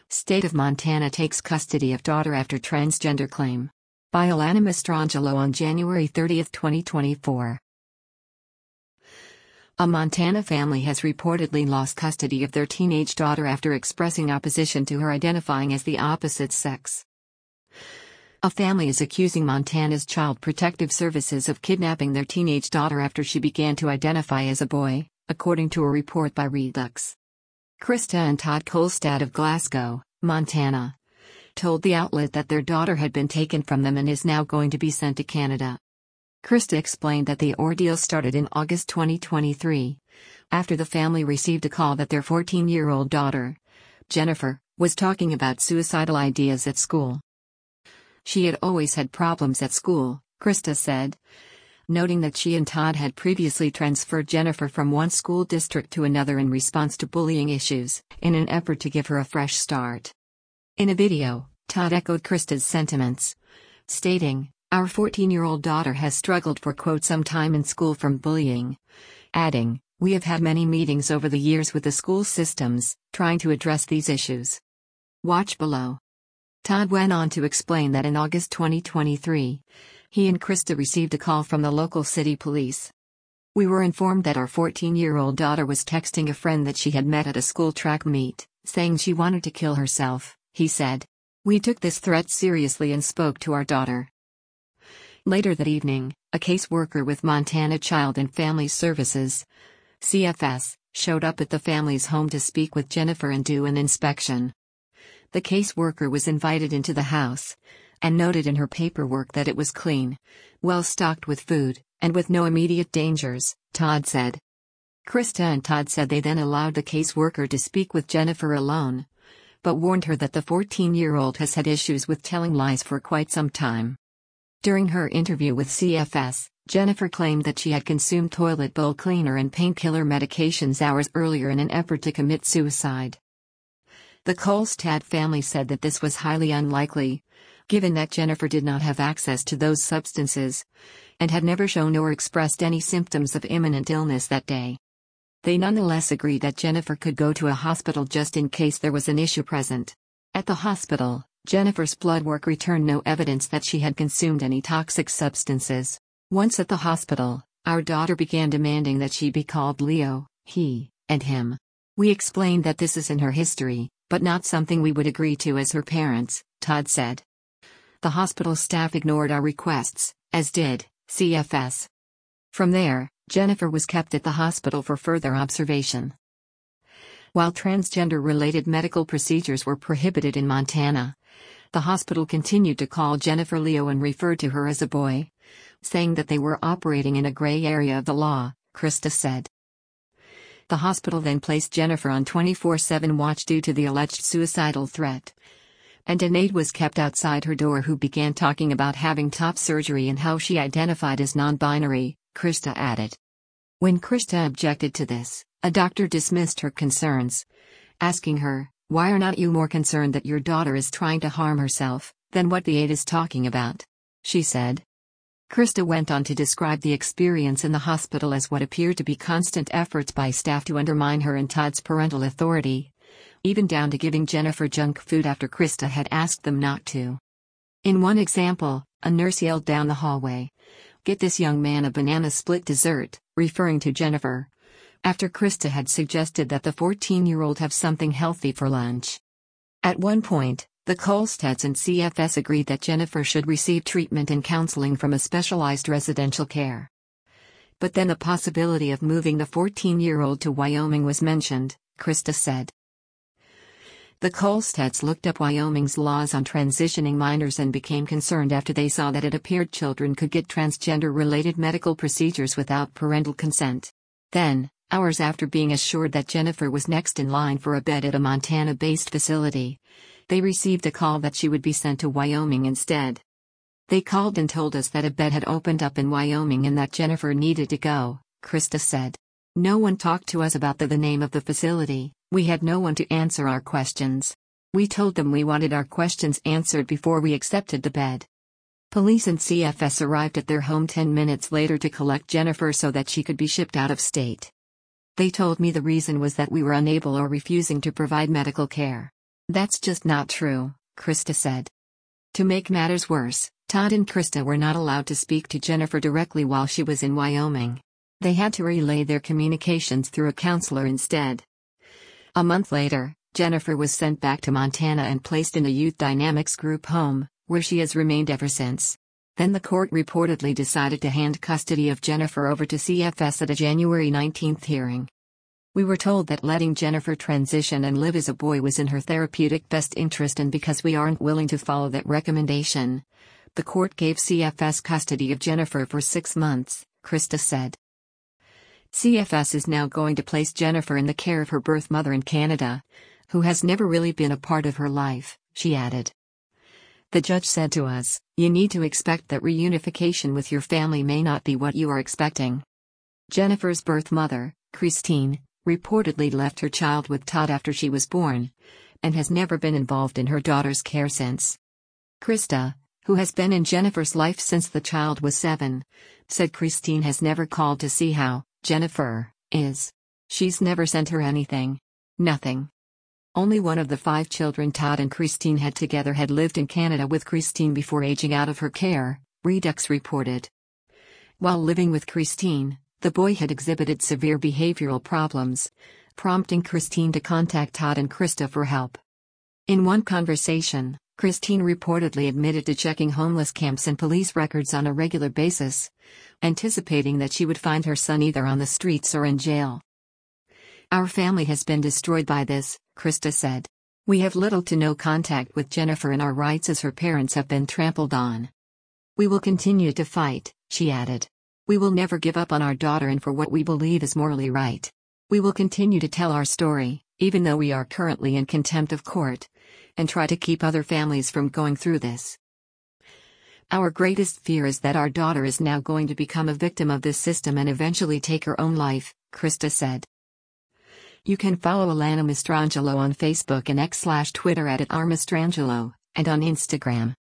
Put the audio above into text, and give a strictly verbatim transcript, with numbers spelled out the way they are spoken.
State of Montana takes custody of daughter after transgender claim. By Alana Mastrangelo on January thirtieth, twenty twenty-four. A Montana family has reportedly lost custody of their teenage daughter after expressing opposition to her identifying as the opposite sex. A family is accusing Montana's Child Protective Services of kidnapping their teenage daughter after she began to identify as a boy, according to a report by Redux. Krista and Todd Kolstad of Glasgow, Montana, told the outlet that their daughter had been taken from them and is now going to be sent to Canada. Krista explained that the ordeal started in August twenty twenty-three, after the family received a call that their fourteen-year-old daughter, Jennifer, was talking about suicidal ideas at school. She had always had problems at school, Krista said, noting that she and Todd had previously transferred Jennifer from one school district to another in response to bullying issues, in an effort to give her a fresh start. In a video, Todd echoed Krista's sentiments, stating, "Our fourteen-year-old daughter has struggled for quote some time in school from bullying," adding, "We have had many meetings over the years with the school systems, trying to address these issues. Watch below." Todd went on to explain that in August twenty twenty-three, he and Krista received a call from the local city police. "We were informed that our fourteen-year-old daughter was texting a friend that she had met at a school track meet, saying she wanted to kill herself," he said. "We took this threat seriously and spoke to our daughter." Later that evening, a caseworker with Montana Child and Family Services, C F S, showed up at the family's home to speak with Jennifer and do an inspection. The caseworker was invited into the house, and noted in her paperwork that it was clean, well stocked with food, and with no immediate dangers, Todd said. Krista and Todd said they then allowed the caseworker to speak with Jennifer alone, but warned her that the fourteen-year-old has had issues with telling lies for quite some time. During her interview with C F S, Jennifer claimed that she had consumed toilet bowl cleaner and painkiller medications hours earlier in an effort to commit suicide. The Kolstad family said that this was highly unlikely, given that Jennifer did not have access to those substances, and had never shown or expressed any symptoms of imminent illness that day. They nonetheless agreed that Jennifer could go to a hospital just in case there was an issue present. At the hospital, Jennifer's blood work returned no evidence that she had consumed any toxic substances. Once at the hospital, our daughter began demanding that she be called Leo, he, and him. We explained that this is in her history, but not something we would agree to as her parents, Todd said. The hospital staff ignored our requests, as did C F S. From there, Jennifer was kept at the hospital for further observation. While transgender-related medical procedures were prohibited in Montana, the hospital continued to call Jennifer Leo and referred to her as a boy, saying that they were operating in a gray area of the law, Krista said. The hospital then placed Jennifer on twenty-four seven watch due to the alleged suicidal threat, and an aide was kept outside her door who began talking about having top surgery and how she identified as non-binary, Krista added. When Krista objected to this, a doctor dismissed her concerns, asking her, "Why are not you more concerned that your daughter is trying to harm herself, than what the aide is talking about?" she said. Krista went on to describe the experience in the hospital as what appeared to be constant efforts by staff to undermine her and Todd's parental authority, even down to giving Jennifer junk food after Krista had asked them not to. In one example, a nurse yelled down the hallway, "Get this young man a banana split dessert," referring to Jennifer, after Krista had suggested that the fourteen-year-old have something healthy for lunch. At one point, the Kolstads and C F S agreed that Jennifer should receive treatment and counseling from a specialized residential care. But then the possibility of moving the fourteen-year-old to Wyoming was mentioned, Krista said. The Kolstads looked up Wyoming's laws on transitioning minors and became concerned after they saw that it appeared children could get transgender-related medical procedures without parental consent. Then, hours after being assured that Jennifer was next in line for a bed at a Montana-based facility, they received a call that she would be sent to Wyoming instead. "They called and told us that a bed had opened up in Wyoming and that Jennifer needed to go," Krista said. "No one talked to us about the, the name of the facility. We had no one to answer our questions. We told them we wanted our questions answered before we accepted the bed." Police and C F S arrived at their home ten minutes later to collect Jennifer so that she could be shipped out of state. "They told me the reason was that we were unable or refusing to provide medical care. "That's just not true," Krista said. To make matters worse, Todd and Krista were not allowed to speak to Jennifer directly while she was in Wyoming. They had to relay their communications through a counselor instead. A month later, Jennifer was sent back to Montana and placed in a youth dynamics group home, where she has remained ever since. Then the court reportedly decided to hand custody of Jennifer over to C F S at a January nineteenth hearing. "We were told that letting Jennifer transition and live as a boy was in her therapeutic best interest, and because we aren't willing to follow that recommendation, the court gave C F S custody of Jennifer for six months, Krista said. C F S is now going to place Jennifer in the care of her birth mother in Canada, who has never really been a part of her life, she added. "The judge said to us, you need to expect that reunification with your family may not be what you are expecting." Jennifer's birth mother, Christine, reportedly left her child with Todd after she was born, and has never been involved in her daughter's care since. Krista, who has been in Jennifer's life since the child was seven, said Christine has never called to see how Jennifer is. She's never sent her anything. Nothing. Only one of the five children Todd and Christine had together had lived in Canada with Christine before aging out of her care, Redux reported. While living with Christine, the boy had exhibited severe behavioral problems, prompting Christine to contact Todd and Krista for help. In one conversation, Christine reportedly admitted to checking homeless camps and police records on a regular basis, anticipating that she would find her son either on the streets or in jail. "Our family has been destroyed by this," Krista said. "We have little to no contact with Jennifer, and our rights as her parents have been trampled on. We will continue to fight," she added. "We will never give up on our daughter and for what we believe is morally right. We will continue to tell our story, even though we are currently in contempt of court, and try to keep other families from going through this. Our greatest fear is that our daughter is now going to become a victim of this system and eventually take her own life," Krista said. You can follow Alana Mastrangelo on Facebook and X slash Twitter at, at R Mastrangelo, and on Instagram.